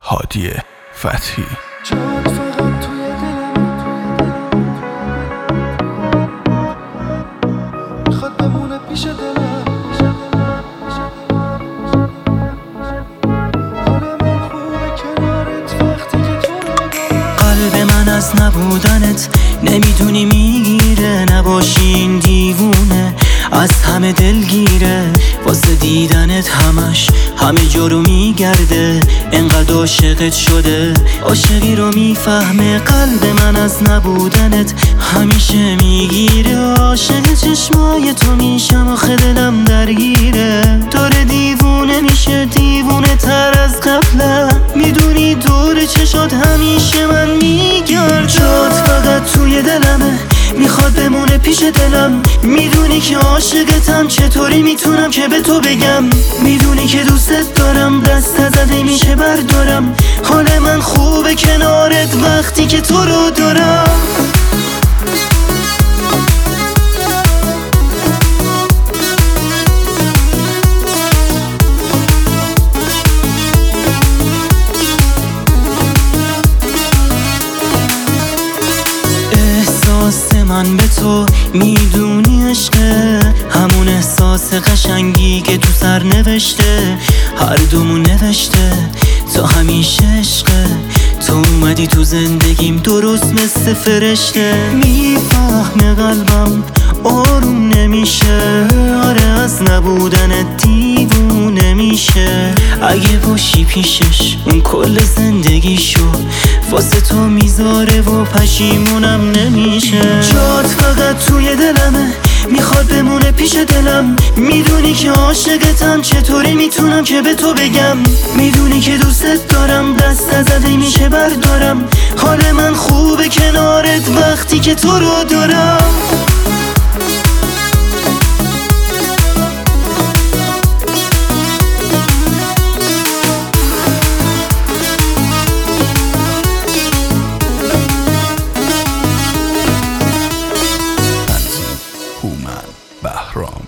هادی فتحی. جات فقط توی دلم میخواد بمونه پیش دلم. حال من خوبه کنارت وقتی که تو رو دارم. قلب من از نبودنت نمیدونی میگیره، نباشین دیوونه از همه دلگیره، واسه دیدنت همه جا رو میگرده، انقدر عاشقت شده عاشقی رو میفهمه. قلب من از نبودنت همیشه میگیره، عاشق چشمای تو میشم آخه دلم درگیره، داره دیوونه میشه دیوونه تر از قبلم، میدونی دور چشات همیشه من میگردم. جات فقط توی دلمه میخواد بمونه پیش دلم، میدونی که عاشقتم چطوری میتونم که به تو بگم، میدونی که دوستت دارم دست ازت میشه بردارم، حال من خوبه کنارت وقتی که تو رو دارم. احساس من به تو میدونی عشقه، همون احساس قشنگی که تو سر نوشته، هر دومون نوشته تو همیشه عشقه، تو اومدی تو زندگیم درست مثل فرشته، میفهمه قلبم آروم نمیشه، آره از نبودنت دیوونه میشه، اگه باشی پیشش اون کل زندگیشو واسه تو میذاره و پشیمونم نمیشه. جات فقط توی دلمه میخواد بمونه پیش دلم، میدونی که عاشقتم چطوری میتونم که به تو بگم، میدونی که دوستت دارم دست ازت میشه بردارم، حال من خوبه کنارت وقتی که تو رو دارم. هومن بهرام.